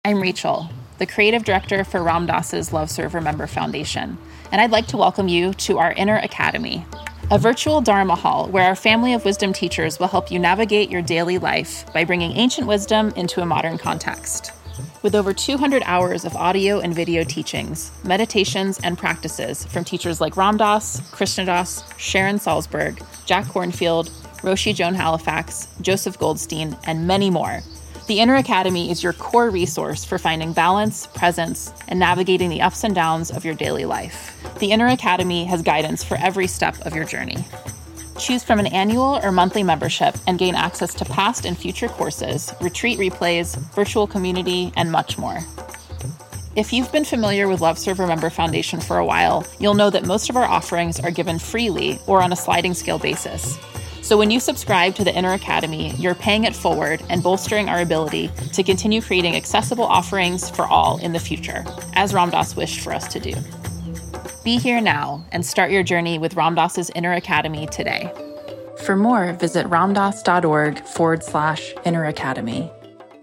I'm Rachel, the creative director for Ram Dass's Love Serve Remember Foundation, and I'd like to welcome you to our Inner Academy, a virtual Dharma hall where our family of wisdom teachers will help you navigate your daily life by bringing ancient wisdom into a modern context. With over 200 hours of audio and video teachings, meditations, and practices from teachers like Ram Dass, Krishna Das, Sharon Salzberg, Jack Kornfield, Roshi Joan Halifax, Joseph Goldstein, and many more, the Inner Academy is your core resource for finding balance, presence, and navigating the ups and downs of your daily life. The Inner Academy has guidance for every step of your journey. Choose from an annual or monthly membership and gain access to past and future courses, retreat replays, virtual community, and much more. If you've been familiar with Love Serve Remember Foundation for a while, you'll know that most of our offerings are given freely or on a sliding scale basis. So when you subscribe to the Inner Academy, you're paying it forward and bolstering our ability to continue creating accessible offerings for all in the future, as Ram Dass wished for us to do. Be here now and start your journey with Ram Dass's Inner Academy today. For more, visit ramdass.org/Inner Academy.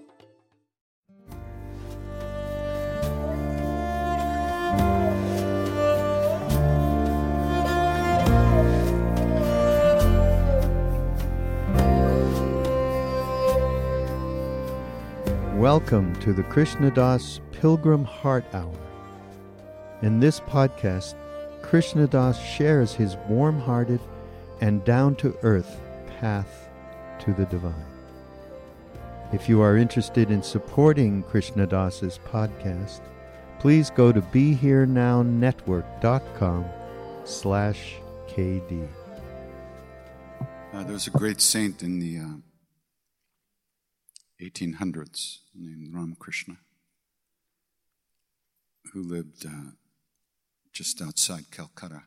Welcome to the Krishna Das Pilgrim Heart Hour. In this podcast, Krishna Das shares his warm-hearted and down-to-earth path to the divine. If you are interested in supporting Krishna Das's podcast, please go to BeHereNowNetwork.com/KD. There's a great saint in the 1800s named Ramakrishna, who lived just outside Calcutta.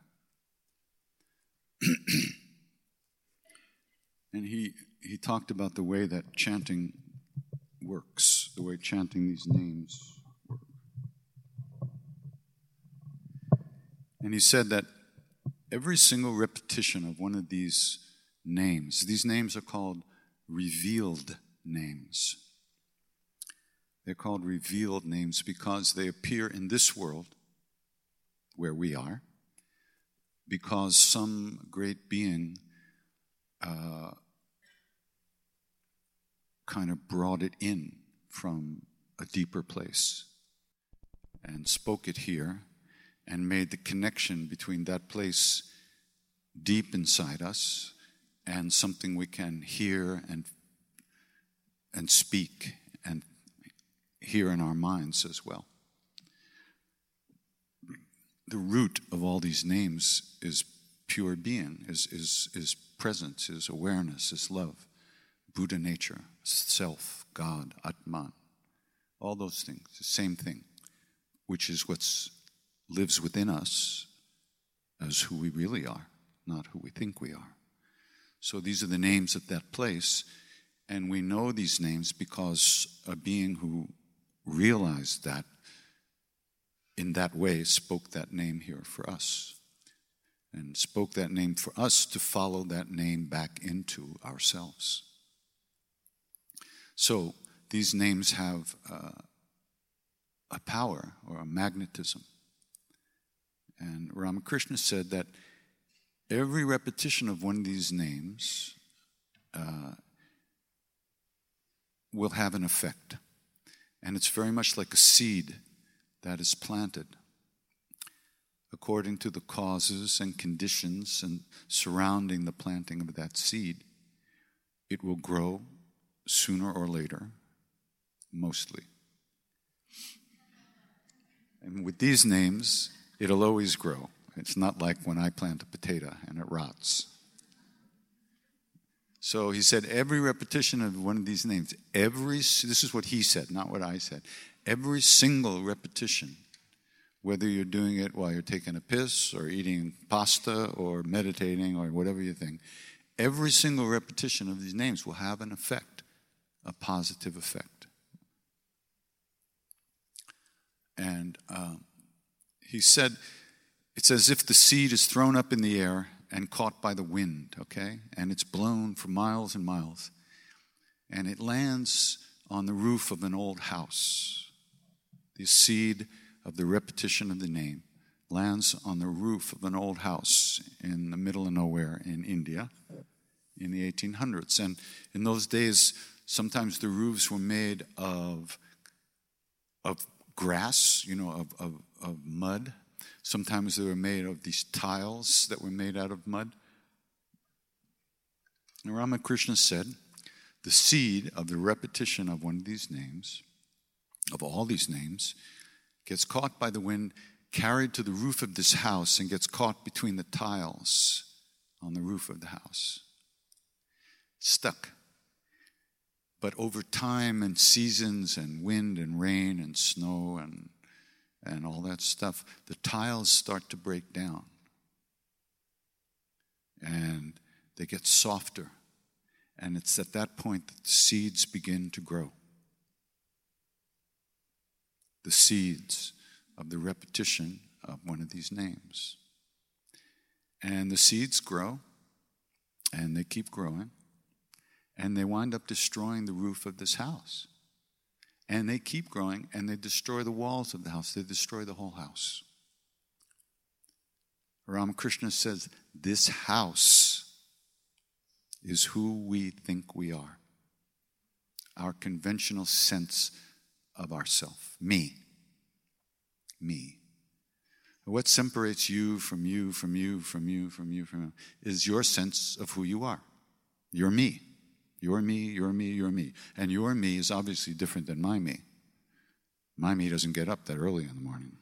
And he talked about the way that chanting works, the way chanting these names work. And he said that every single repetition of one of these names are called revealed names. They're called revealed names because they appear in this world where we are, because some great being kind of brought it in from a deeper place and spoke it here and made the connection between that place deep inside us and something we can hear and speak and hear in our minds as well. The root of all these names is pure being, is presence, is awareness, is love, Buddha nature, self, God, Atman, all those things, the same thing, which is what lives within us as who we really are, not who we think we are. So these are the names of that place. And we know these names because a being who realized that in that way spoke that name here for us. And spoke that name for us to follow that name back into ourselves. So these names have a power or a magnetism. And Ramakrishna said that every repetition of one of these names will have an effect. And it's very much like a seed that is planted. According to the causes and conditions and surrounding the planting of that seed, it will grow sooner or later, mostly. And with these names, it'll always grow. It's not like when I plant a potato and it rots. So he said every repetition of one of these names, this is what he said, not what I said, every single repetition, whether you're doing it while you're taking a piss or eating pasta or meditating or whatever you think, every single repetition of these names will have an effect, a positive effect. And he said, it's as if the seed is thrown up in the air and caught by the wind, okay? And it's blown for miles and miles. And it lands on the roof of an old house. the seed of the repetition of the name, lands on the roof of an old house in the middle of nowhere in India in the 1800s. And in those days, sometimes the roofs were made of grass, of mud. Sometimes they were made of these tiles that were made out of mud. And Ramakrishna said, the seed of the repetition of one of these names, of all these names, gets caught by the wind, carried to the roof of this house, and gets caught between the tiles on the roof of the house. Stuck. But over time and seasons and wind and rain and snow and all that stuff, the tiles start to break down. And they get softer. And it's at that point that the seeds begin to grow. The seeds of the repetition of one of these names. And the seeds grow, and they keep growing, and they wind up destroying the roof of this house. And they keep growing, and they destroy the walls of the house. They destroy the whole house. Ramakrishna says, this house is who we think we are. Our conventional sense of ourself. Me. What separates you from you, from you, from you, from you, from you, is your sense of who you are. You're me. You're me, you're me, you're me. And your me is obviously different than my me. My me doesn't get up that early in the morning.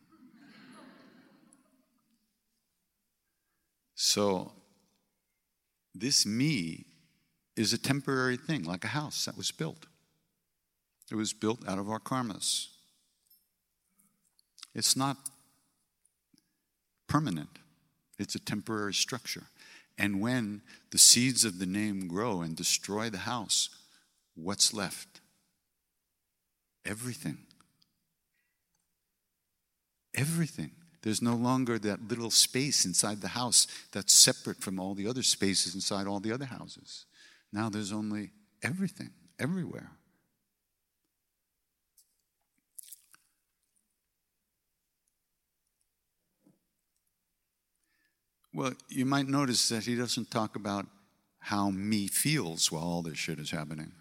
So, this me is a temporary thing, like a house that was built. It was built out of our karmas. It's not permanent. It's a temporary structure. And when the seeds of the name grow and destroy the house, what's left? Everything. Everything. There's no longer that little space inside the house that's separate from all the other spaces inside all the other houses. Now there's only everything, everywhere. Well, you might notice that he doesn't talk about how me feels while all this shit is happening.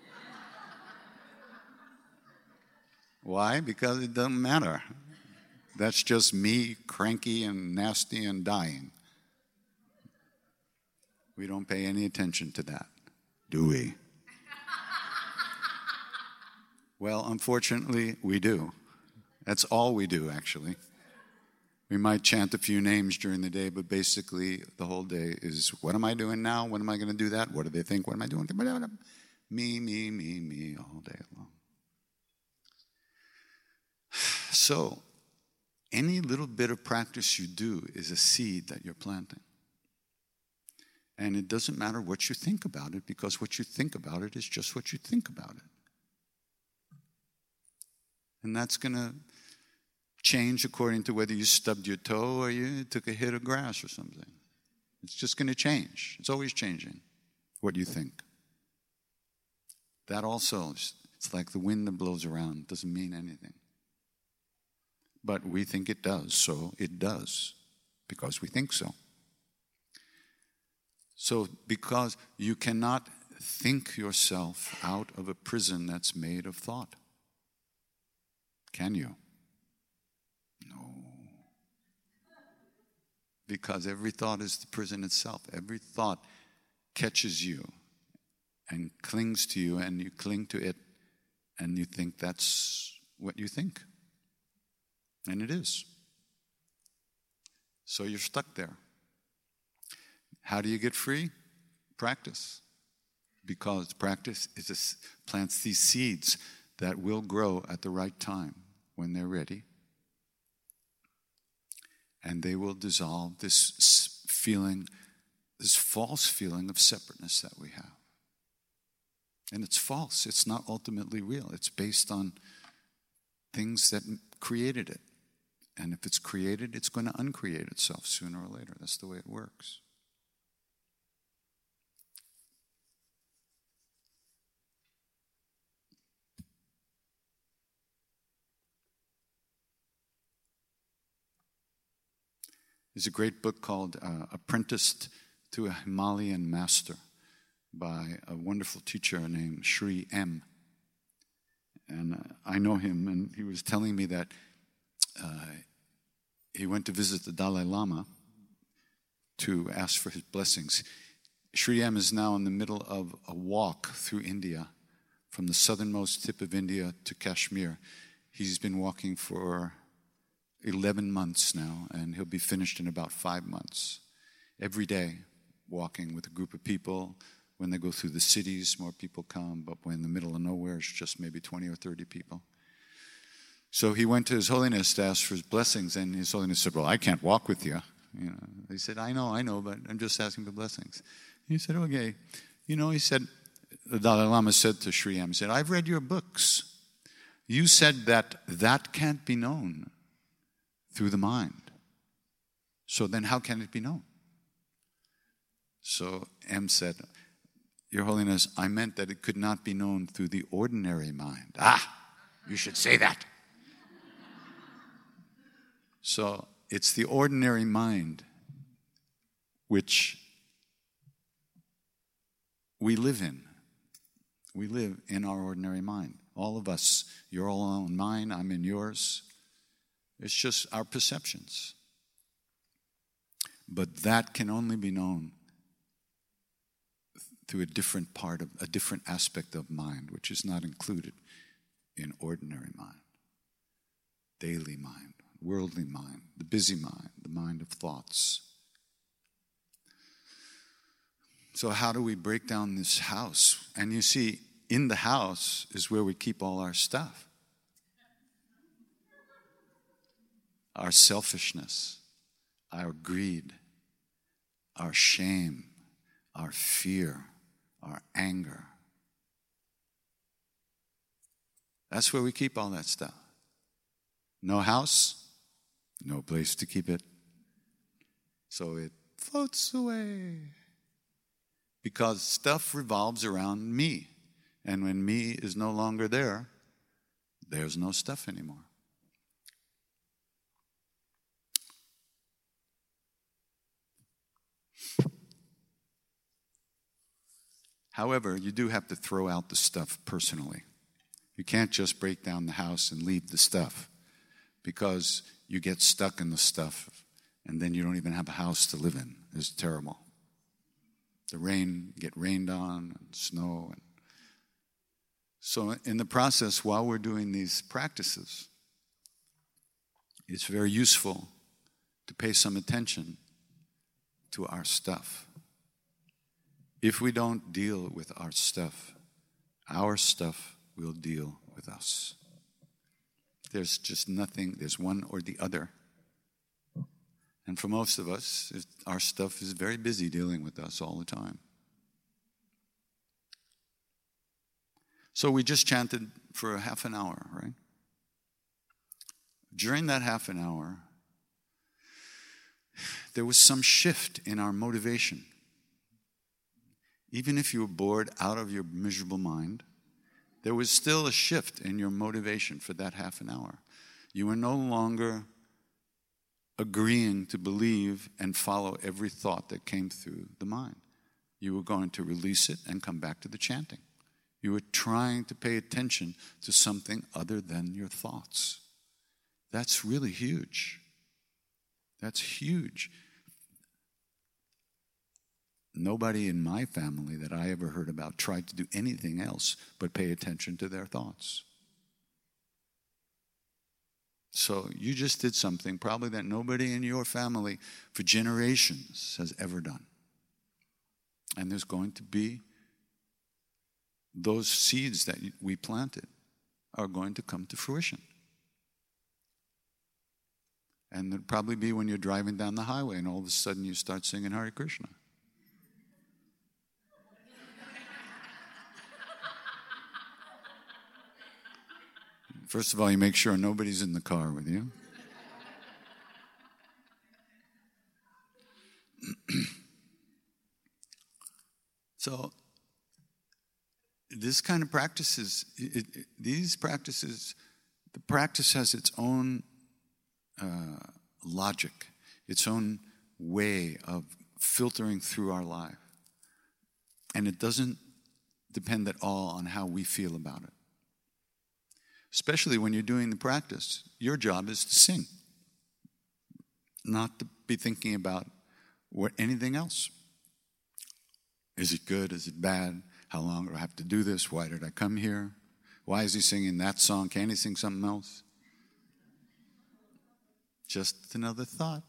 Why? Because it doesn't matter. That's just me, cranky and nasty and dying. We don't pay any attention to that, do we? Well, unfortunately, we do. That's all we do, actually. We might chant a few names during the day, but basically the whole day is, what am I doing now? When am I going to do that? What do they think? What am I doing? Me, all day long. So, any little bit of practice you do is a seed that you're planting. And it doesn't matter what you think about it, because what you think about it is just what you think about it. And that's going to change according to whether you stubbed your toe or you took a hit of grass or something. It's just going to change. It's always changing what you think. That also, it's like the wind that blows around. It doesn't mean anything. But we think it does, so it does, because we think so. So, because you cannot think yourself out of a prison that's made of thought. Can you? No. Because every thought is the prison itself. Every thought catches you and clings to you, and you cling to it, and you think that's what you think. And it is. So you're stuck there. How do you get free? Practice. Because practice plants these seeds that will grow at the right time when they're ready. And they will dissolve this feeling, this false feeling of separateness that we have. And it's false. It's not ultimately real. It's based on things that created it. And if it's created, it's going to uncreate itself sooner or later. That's the way it works. There's a great book called Apprenticed to a Himalayan Master by a wonderful teacher named Sri M. And I know him, and he was telling me that he went to visit the Dalai Lama to ask for his blessings. Sri M is now in the middle of a walk through India, from the southernmost tip of India to Kashmir. He's been walking for 11 months now, and he'll be finished in about 5 months. Every day, walking with a group of people. When they go through the cities, more people come, but when in the middle of nowhere, it's just maybe 20 or 30 people. So he went to His Holiness to ask for his blessings, and His Holiness said, well, I can't walk with you. He said, I know, but I'm just asking for blessings. He said, okay. He said, the Dalai Lama said to Sri M, he said, I've read your books. You said that can't be known through the mind. So then how can it be known? So M said, Your Holiness, I meant that it could not be known through the ordinary mind. You should say that. So it's the ordinary mind which we live in. We live in our ordinary mind. All of us, you're all in mine, I'm in yours. It's just our perceptions. But that can only be known through a different aspect of mind, which is not included in ordinary mind, daily mind, worldly mind, the busy mind, the mind of thoughts. So how do we break down this house? And you see, in the house is where we keep all our stuff. Our selfishness, our greed, our shame, our fear, our anger. That's where we keep all that stuff. No house, no place to keep it. So it floats away. Because stuff revolves around me. And when me is no longer there, there's no stuff anymore. However, you do have to throw out the stuff personally. You can't just break down the house and leave the stuff, because you get stuck in the stuff and then you don't even have a house to live in. It's terrible. The rain, get rained on, and snow. So in the process, while we're doing these practices, it's very useful to pay some attention to our stuff. If we don't deal with our stuff will deal with us. There's just nothing, there's one or the other. And for most of us, our stuff is very busy dealing with us all the time. So we just chanted for a half an hour, right? During that half an hour, there was some shift in our motivation. Even if you were bored out of your miserable mind, there was still a shift in your motivation for that half an hour. You were no longer agreeing to believe and follow every thought that came through the mind. You were going to release it and come back to the chanting. You were trying to pay attention to something other than your thoughts. That's really huge. That's huge. Nobody in my family that I ever heard about tried to do anything else but pay attention to their thoughts. So you just did something probably that nobody in your family for generations has ever done. And there's going to be those seeds that we planted are going to come to fruition. And it'll probably be when you're driving down the highway and all of a sudden you start singing Hare Krishna. First of all, you make sure nobody's in the car with you. So, this kind of practices, the practice has its own logic. its own way of filtering through our life. And it doesn't depend at all on how we feel about it. Especially when you're doing the practice. Your job is to sing, not to be thinking about anything else. Is it good? Is it bad? How long do I have to do this? Why did I come here? Why is he singing that song? Can't he sing something else? Just another thought.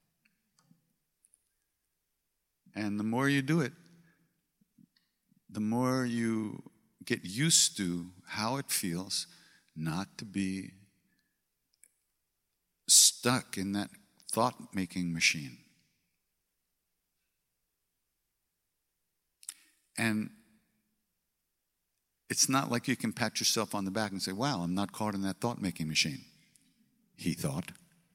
And the more you do it, the more you get used to how it feels not to be stuck in that thought-making machine. And it's not like you can pat yourself on the back and say, wow, I'm not caught in that thought-making machine. He thought.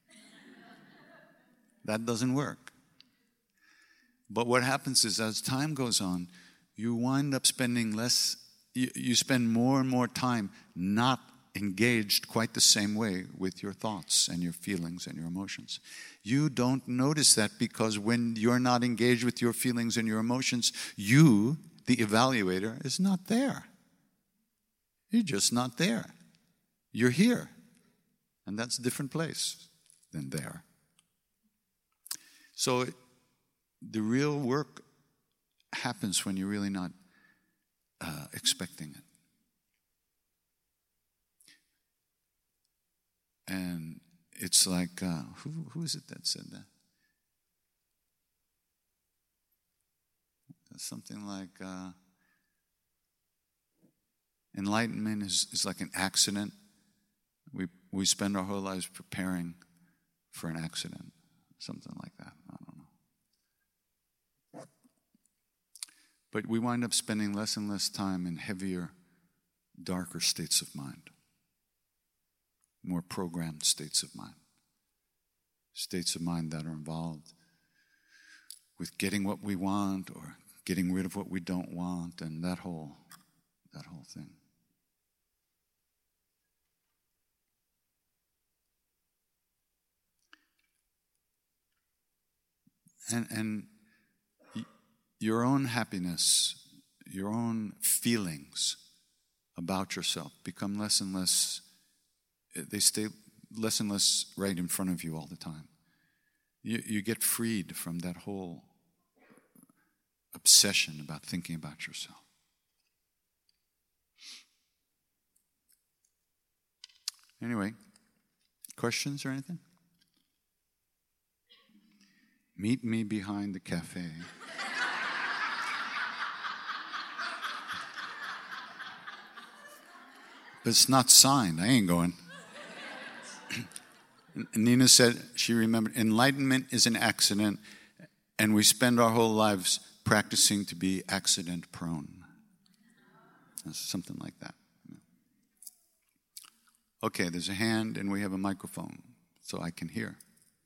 That doesn't work. But what happens is as time goes on, you wind up spending you spend more and more time not engaged quite the same way with your thoughts and your feelings and your emotions. You don't notice that because when you're not engaged with your feelings and your emotions, you, the evaluator, is not there. You're just not there. You're here. And that's a different place than there. So the real work happens when you're really not expecting it. And it's like, who is it that said that? Something like, enlightenment is like an accident. We spend our whole lives preparing for an accident. Something like that. I don't know. But we wind up spending less and less time in heavier, darker states of mind. More programmed states of mind. States of mind that are involved with getting what we want or getting rid of what we don't want, and that whole thing. And your own happiness, your own feelings about yourself become less and less, they stay less and less right in front of you all the time. You get freed from that whole obsession about thinking about yourself. Anyway, questions or anything? Meet me behind the cafe. But it's not signed. I ain't going. Nina said she remembered enlightenment is an accident, and we spend our whole lives practicing to be accident prone. Something like that. Okay, there's a hand, and we have a microphone, so I can hear.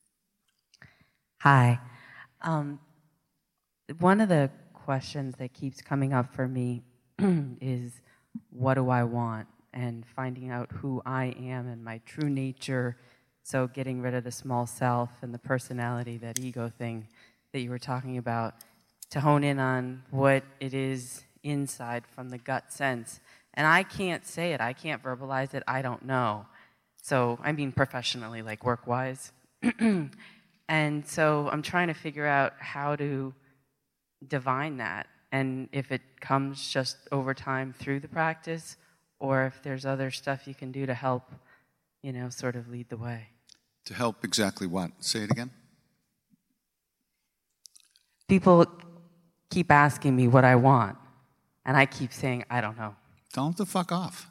Hi. One of the questions that keeps coming up for me is, what do I want? And finding out who I am and my true nature. So getting rid of the small self and the personality, that ego thing that you were talking about, to hone in on what it is inside from the gut sense. And I can't say it. I can't verbalize it. I don't know. So, I mean professionally, like work-wise. And so I'm trying to figure out how to divine that, and if it comes just over time through the practice, or if there's other stuff you can do to help, sort of lead the way. To help exactly what? Say it again. People keep asking me what I want, and I keep saying, I don't know. Tell them to fuck off.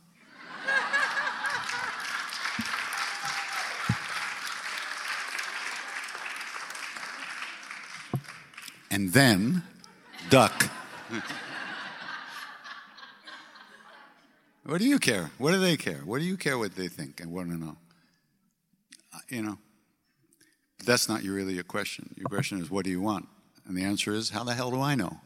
And then, duck. What do you care? What do they care? What do you care what they think and want to know? That's not really your question. Your question is, what do you want? And the answer is, how the hell do I know?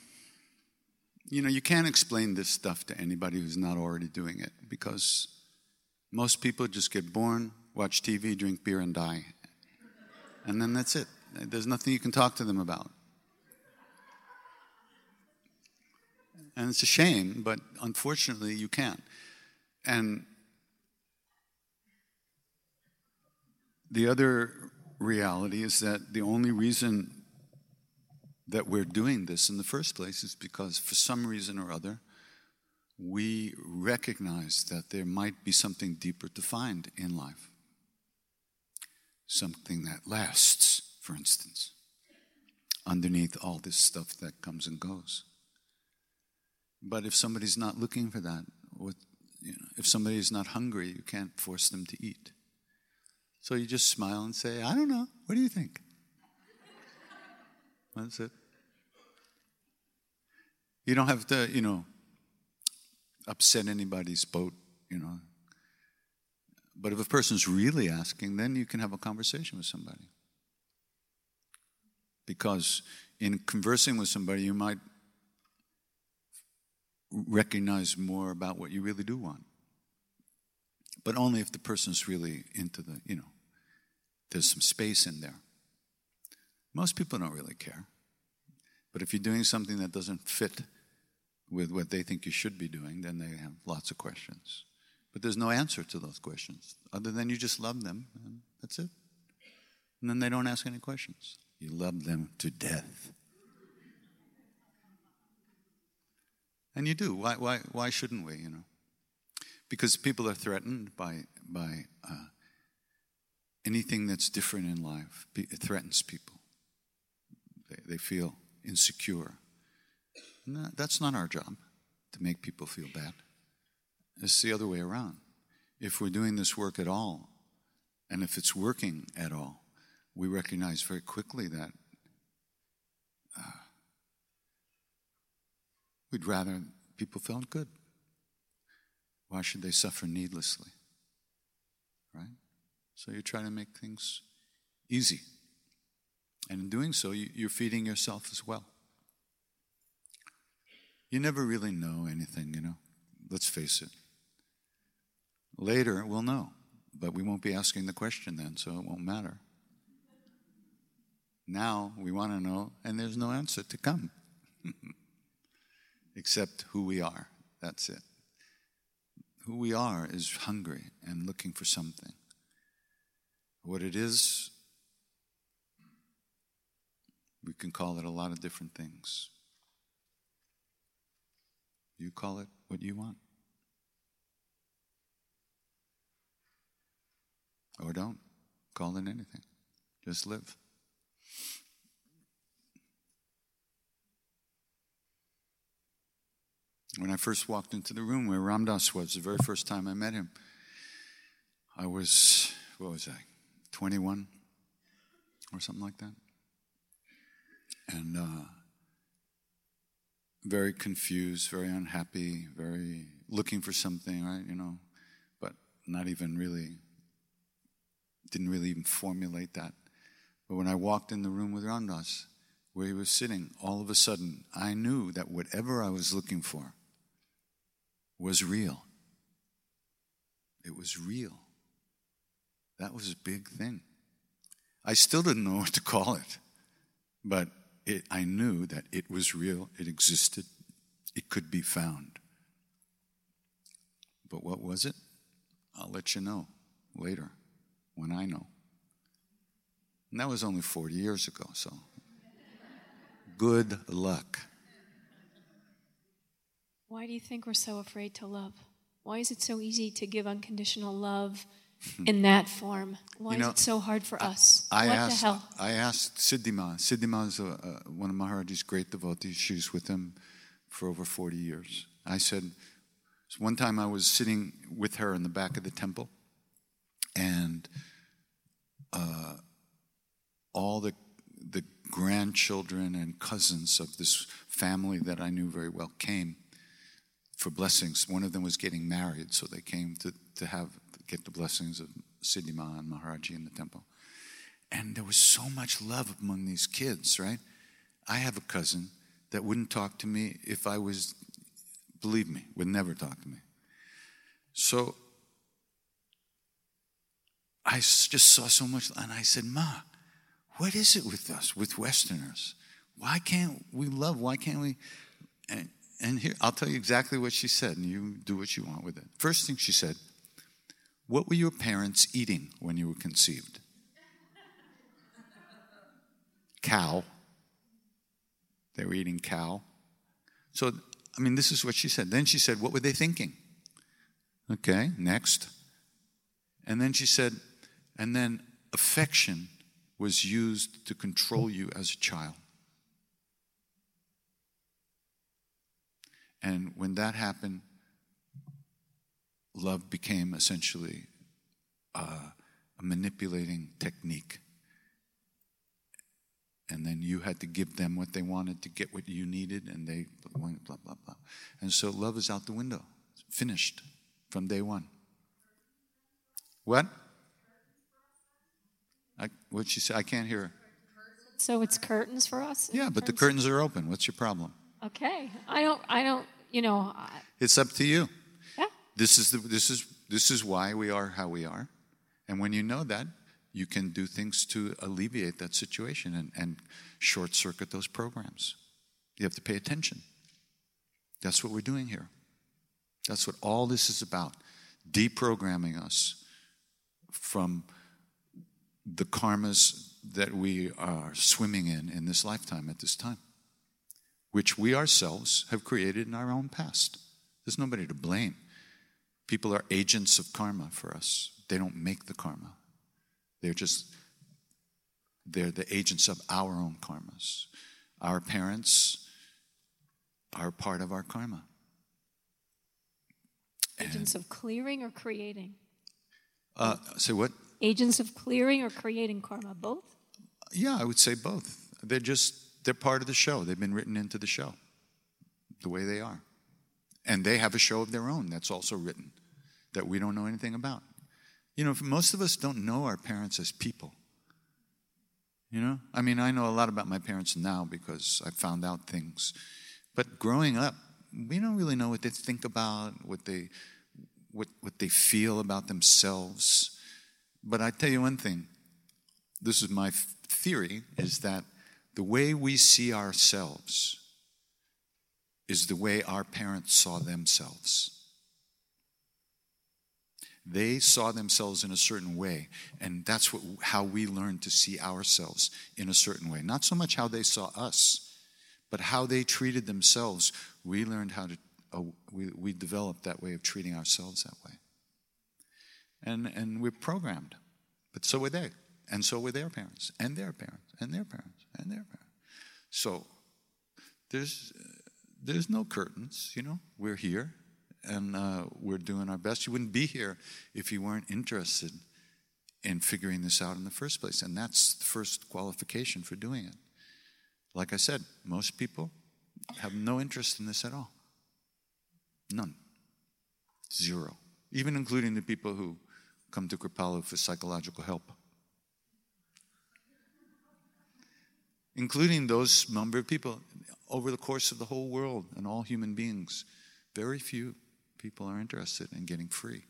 You can't explain this stuff to anybody who's not already doing it, because Most people just get born, watch TV, drink beer, and die. And then that's it. There's nothing you can talk to them about. And it's a shame, but unfortunately you can't. And the other reality is that the only reason that we're doing this in the first place is because for some reason or other, we recognize that there might be something deeper to find in life. Something that lasts, for instance, underneath all this stuff that comes and goes. But if somebody's not looking for that, if somebody's not hungry, you can't force them to eat. So you just smile and say, I don't know, what do you think? That's it. You don't have to, upset anybody's boat, But if a person's really asking, then you can have a conversation with somebody. Because in conversing with somebody, you might recognize more about what you really do want. But only if the person's really into the, there's some space in there. Most people don't really care. But if you're doing something that doesn't fit with what they think you should be doing, then they have lots of questions. But there's no answer to those questions, other than you just love them, and that's it. And then they don't ask any questions. You love them to death. And you do. Why shouldn't we, Because people are threatened by anything that's different in life. It threatens people. They feel insecure. And that's not our job, to make people feel bad. It's the other way around. If we're doing this work at all, and if it's working at all, we recognize very quickly that we'd rather people felt good. Why should they suffer needlessly? Right? So you try to make things easy. And in doing so, you're feeding yourself as well. You never really know anything, Let's face it. Later, we'll know. But we won't be asking the question then, so it won't matter. Now, we want to know, and there's no answer to come. Except who we are. That's it. Who we are is hungry and looking for something. What it is, we can call it a lot of different things. You call it what you want. Or don't. Call it anything. Just live. When I first walked into the room where Ram Dass was, the very first time I met him, I was, 21 or something like that? And very confused, very unhappy, very looking for something, right, but not even really, didn't really even formulate that. But when I walked in the room with Ram Dass, where he was sitting, all of a sudden, I knew that whatever I was looking for was real. It was real. That was a big thing. I still didn't know what to call it, but I knew that it was real, it existed, it could be found. But what was it? I'll let you know later, when I know. And that was only 40 years ago, so good luck. Why do you think we're so afraid to love? Why is it so easy to give unconditional love in that form? Why is it so hard for us? What the hell? I asked Siddhima. Siddhima is one of Maharaji's great devotees. She was with him for over 40 years. I said, so one time I was sitting with her in the back of the temple, and all the grandchildren and cousins of this family that I knew very well came for blessings. One of them was getting married, so they came to get the blessings of Siddhima and Maharaji in the temple. And there was so much love among these kids, right? I have a cousin that wouldn't talk to me if I was, believe me, would never talk to me. So I just saw so much, and I said, Ma, what is it with us, with Westerners? Why can't we love? Why can't we? And here, I'll tell you exactly what she said, and you do what you want with it. First thing she said, what were your parents eating when you were conceived? Cow. They were eating cow. So, I mean, this is what she said. Then she said, what were they thinking? Okay, next. And then she said, and then affection was used to control you as a child. And when that happened, love became essentially a manipulating technique. And then you had to give them what they wanted to get what you needed, and they blah, blah, blah, blah. And so love is out the window. It's finished from day one. What? What'd she say? I can't hear her. So it's curtains for us? Yeah, but the curtains are open. What's your problem? Okay. I don't, you know. It's up to you. Yeah. This is why we are how we are. And when you know that, you can do things to alleviate that situation and short circuit those programs. You have to pay attention. That's what we're doing here. That's what all this is about. Deprogramming us from the karmas that we are swimming in this lifetime at this time, which we ourselves have created in our own past. There's nobody to blame. People are agents of karma for us. They don't make the karma. They're the agents of our own karmas. Our parents are part of our karma. Agents of clearing or creating? Say what? Agents of clearing or creating karma, both? Yeah, I would say both. They're part of the show. They've been written into the show, the way they are. And they have a show of their own that's also written that we don't know anything about. You know, most of us don't know our parents as people. You know? I mean, I know a lot about my parents now because I found out things. But growing up, we don't really know what they think about, what they feel about themselves. But I tell you one thing, this is my theory, is that the way we see ourselves is the way our parents saw themselves. They saw themselves in a certain way, and that's how we learn to see ourselves in a certain way. Not so much how they saw us, but how they treated themselves. We learned how to, we developed that way of treating ourselves that way. And we're programmed. But so were they. And so were their parents, and their parents, and their parents, and their parents. So there's no curtains, you know. We're here, and we're doing our best. You wouldn't be here if you weren't interested in figuring this out in the first place. And that's the first qualification for doing it. Like I said, most people have no interest in this at all. None. Zero. Even including the people who come to Kripalu for psychological help. Including those number of people over the course of the whole world and all human beings. Very few people are interested in getting free.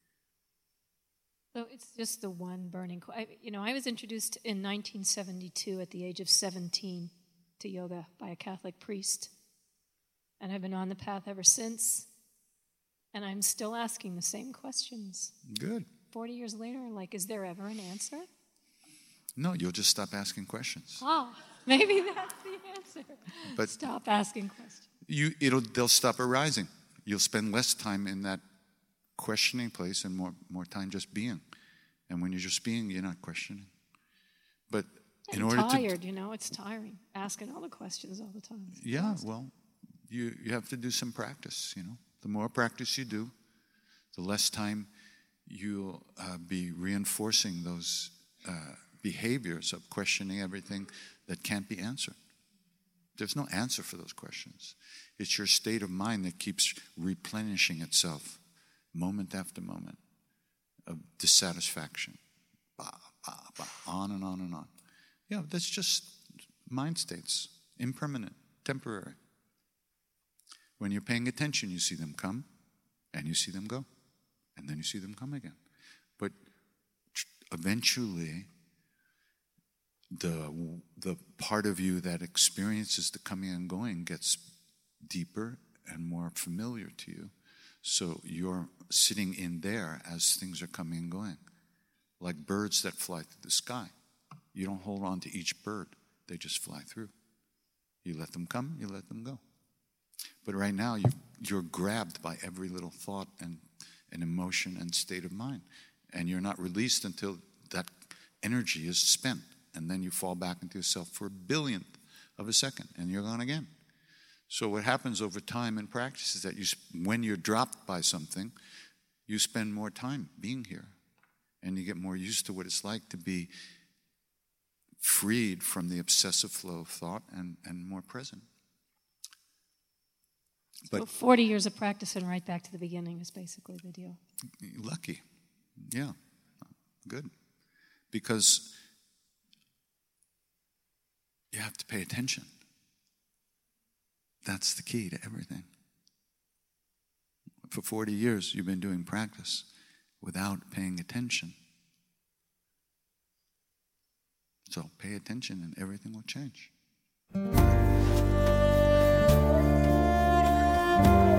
So it's just the one burning. I was introduced in 1972 at the age of 17 to yoga by a Catholic priest. And I've been on the path ever since. And I'm still asking the same questions. Good. 40 years later, is there ever an answer? No, you'll just stop asking questions. Oh, maybe that's the answer. But stop asking questions. They'll stop arising. You'll spend less time in that questioning place and more time just being. And when you're just being, you're not questioning. But in order tired, it's tiring asking all the questions all the time. Yeah, well, you have to do some practice, The more practice you do, the less time you'll be reinforcing those behaviors of questioning everything that can't be answered. There's no answer for those questions. It's your state of mind that keeps replenishing itself moment after moment of dissatisfaction. On and on and on. Yeah, that's just mind states, impermanent, temporary. When you're paying attention, you see them come and you see them go. And then you see them come again. But eventually the part of you that experiences the coming and going gets deeper and more familiar to you. So you're sitting in there as things are coming and going, like birds that fly through the sky. You don't hold on to each bird. They just fly through. You let them come, you let them go. But right now, you're grabbed by every little thought and emotion and state of mind. And you're not released until that energy is spent. And then you fall back into yourself for a billionth of a second, and you're gone again. So what happens over time in practice is that when you're dropped by something, you spend more time being here. And you get more used to what it's like to be freed from the obsessive flow of thought and more present. But so 40 years of practice and right back to the beginning is basically the deal. Lucky. Yeah. Good. Because you have to pay attention. That's the key to everything. For 40 years, you've been doing practice without paying attention. So pay attention and everything will change.